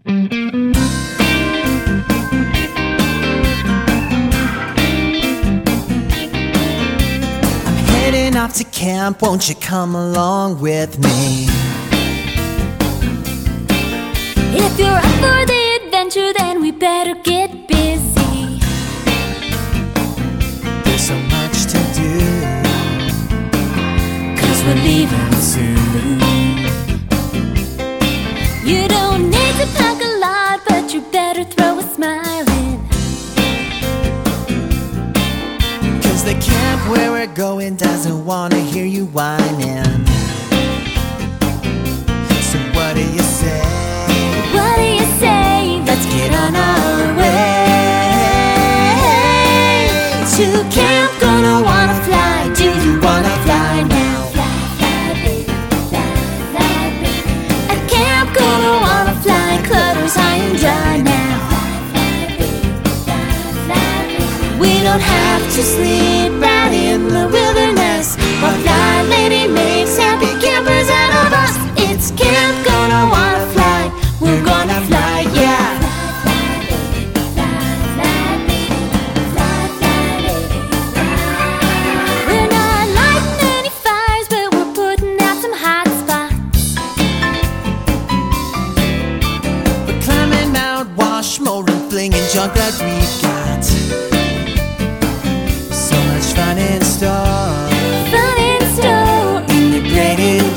I'm heading off to camp, won't you come along with me? If you're up for the adventure, then we better get busy. There's so much to do, 'cause we're leaving soon. You don't need to pack a lot, but you better throw a smile in. 'Cause the camp where we're going doesn't wanna hear you whining. So what do you say? What do you say? Let's get on our way to camp. Gonna wanna fly. Do you wanna fly now? Fly, fly, baby, fly, fly, baby. At camp, gonna wanna fly. Clutters high and dry now. Fly, fly, baby, fly, fly, baby. We don't have to sleep right in the wilderness. Our fly lady makes happy campers out of us. It's camp, gonna wanna fly. We're gonna fly, yeah. Fly, fly, baby, fly, fly, baby, fly, fly, baby, fly. We're not lighting any fires, but we're putting out some hot spots. We're climbing Mount Washmore and flinging junk that we've got. So much fun in store. Fun in store in the great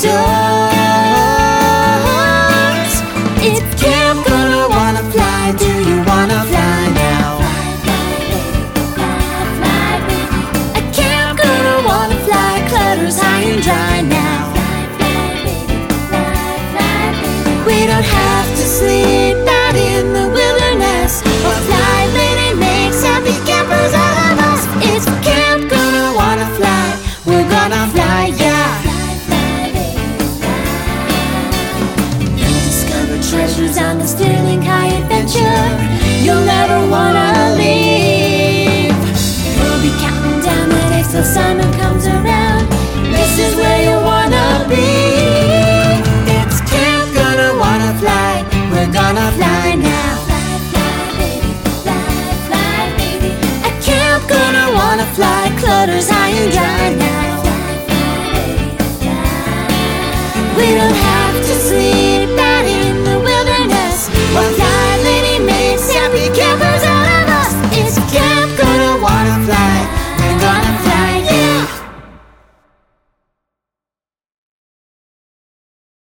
indoors. It's camp, gonna wanna fly. Do you wanna fly now? Fly, fly, baby, fly, fly, baby. At camp, gonna wanna fly. Clutters high and dry now. Fly, fly, baby, fly, fly, baby. We don't have to sleep out in the wilderness. Our fly lady makes happy campers out of us. It's camp, gonna wanna fly. We're gonna fly, yeah. Fly, fly, baby, fly. You'll discover treasures on the Sterling High adventure. You'll never wanna